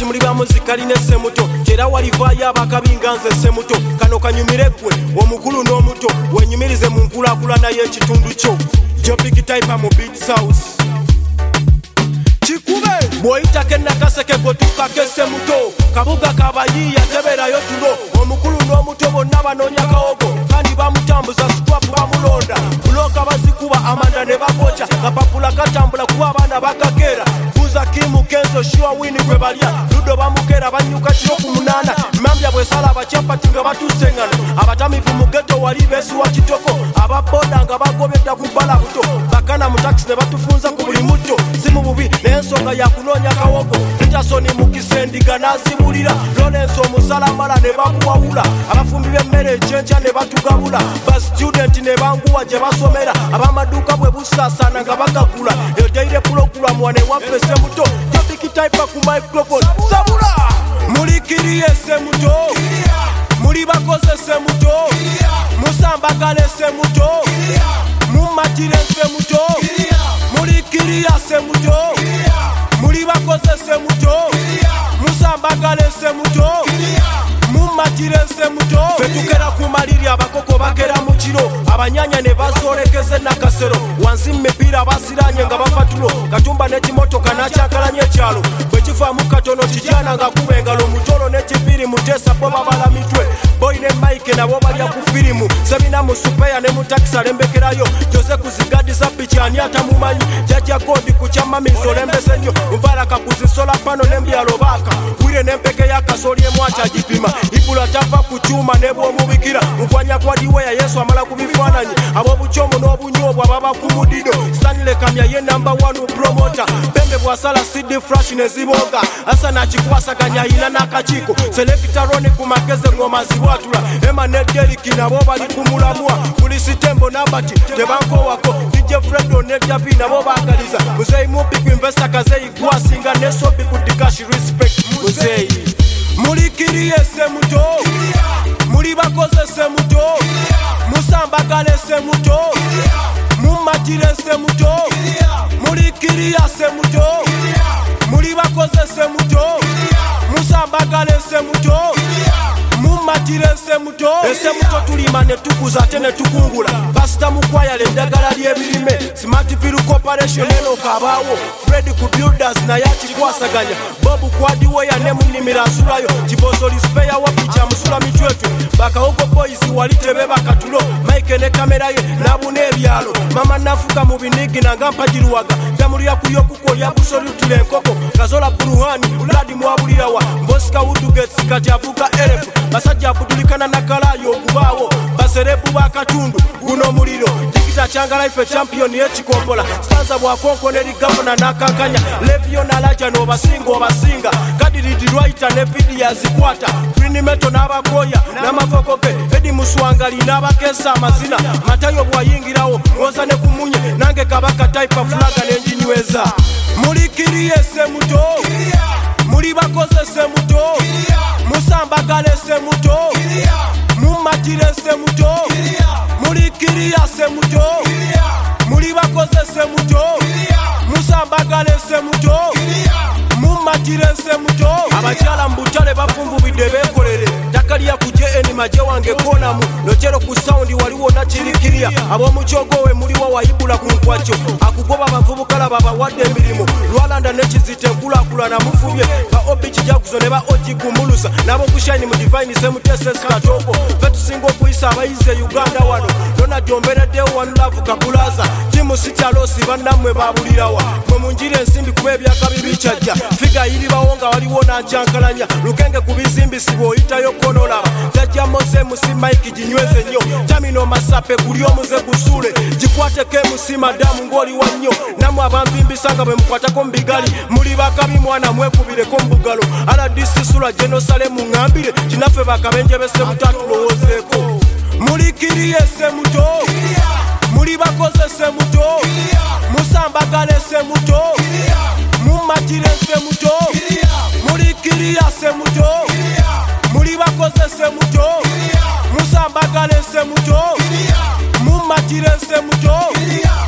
kati muli ba muzika line semuto era walivaayo abakabinga nze semuto kano kanyumire gwe omukulu n'omuto wenyumirize mu nkulakulana y'ekitundu kyo jo big type mu beach house kikube bw'oyitako ennakaseke gwetukako essemuto kabuga kabayiiya teberayo tulo omukulu n'omuto bonna banoonya kawogo kandi bamutambuza squap bamulonda buloka bazikuba amanda ne bakoca kapapula katambula kuba abaana bakakeera buza kimu kenzo shua wini gwe balya ludo bamukeera banyuka kiro ku munana mambya bwesala abacyapati nga batuseŋŋana abatamivu mu geto wali beesuwa kitoko ababoda nga bagobedda ku bbala buto bakana mu takisi ne batufunza ku buli mutto simu bubi n'ensonga yakunoonya kawogo petersoni mukisa endiga n'azibulira lorenso omusalamala ne bamuwawula abafumbi b'emmere ekyenkya ne batugabula basitudenti ne banguwa gye basomera ab'amaduuka bwe busaasaana nga bagagula eyo daire pulogulamu wane waffe semuto jobikitaipa ku microphone sabula mulikiriye semuto muli bakoze semuto musambagale semuto mumatire semuto mulikiriya semuto muli bakoze semuto musambagale semuto mumatire semuto fetukera ku maliri abakoko bakera mu kiro abanyanya ne bazoolekeze nakasero wansi mmipiira basiranye nga bafatulo katumba n'ekimotoka n'akyakalanye ekyalo bwe kifaamu katono kijana nga kuba engalo mutolo n'ekipiri muteesa bo babala mitwe boyi ne maike nabo balya ku firimu sebina mu supeya ne mu takisi alembekerayo jose kuzigadisa pikyani atamumanyi jajja godi ku kyamamizi olembese nnyo nvala kakuzisola pano n'embyalo baaka wire n'empeke y'akasooli emwaki agipima ibula tava ku kyuma ne bw'omubikira mukwanya kwa diweya yesu amala ku bifaananyi ab'obukyomu n'obunyobwa baba ku mudido stanile kamya ye namba 1 promota bembe bwasala cd flash ne ziboga asa nakikwasaganya ayina n'akakiiko selekita roni ku makeze ngoma ziwatula ema ne deriki nabo bali ku mulamwa polisi tembo nabati tebankowako dj fredo ne davi nabo baagaliza muzeyi mumpi ku investa kazeyi gwasinga ne sobi ku dikashi respect muzeyi mulikiriye semuto muli bakoze semuto musambagale semuto mumatire semuto mulikiriya semuto muli bakoze semuto musambagale semuto mumatire semuto esemuto tulima ne tukuza ate ne tukungula basita mukwayala eddagala ly'ebirime smart bill corporation eno kabaawo fred ku builders naye akikwasaganya bobu kwadiweya ne munimira asulayo kibosoli speya wapica musula mitwetwe bakawogo boys wali tebe bakatulo mike ne kamera ye nabuna ebyalo mama nafuka mu binigi nanga mpagiruwaga damulya kuyokukolya busolutula enkoko kazola puruhani uladi mwabulirawa mbosika wudugets kati avuga erefu basajja akudulikana nakalayo okubaawo baserebu bakatundu guno muliro dikita kyanga life champion yekikombola stanza bwakonko neri gavana nakankanya levio nalaja n'obasinga obasinga kadiridi rwaita ne vidi yazikwata grinimeto n'abagoya n'amakokoge edi muswangali n'abakesa amazina matayo bwayingirawo mwoza ne kumunye nange kabaka type flaga n'enjinyweza mulikiriye semuto muli bakoze semuto musambagale semuto mumatire semuto mulikiriya semuto muli bakoze semuto musambagale semuto mumatire semuto abakyala mu butale bafumbubidde beekolere takalya kuje eni maje wange konamu nojero ku saundi waliwo nakirikirya ab'omukyogowe muliwo wayibula ku nkwakyo akugoba abavubukala babawadde emirimu lwalanda nekizita enkulakulana mufubye ba obi kijaguzo ne ba ogi kumulusa nabo kushine mu divine semuteses katogo fetusinga okuyisa abayize uganda wano dona gyombereddewo one love kabulaza timu sikyalosi bannamwe babulirawa mwe munjira ensimbi kuba ebyakabi bikyajja figa iribawo nga waliwo nankyankalanya lukenge ku bizimbisibwa oyitayo konolaba jajja mose musi mike ginyweze nnyo tamino masape guli omuze gusule gikwateko emusi madamu ng'oli wa nnyo namwe abampimbisa nga bwe mukwatako mu bigali muli bakabi mwana mwekubireko mu bugalo aladisi sula genosalemu ŋŋambire kinaffe bakabenje besemutatulowozeeko mulikiriye semuto muli bakoze semuto musambagale semuto mumatire semuto mulikiriya semuto muli bakoze semuto musambagale semuto mumatire semuto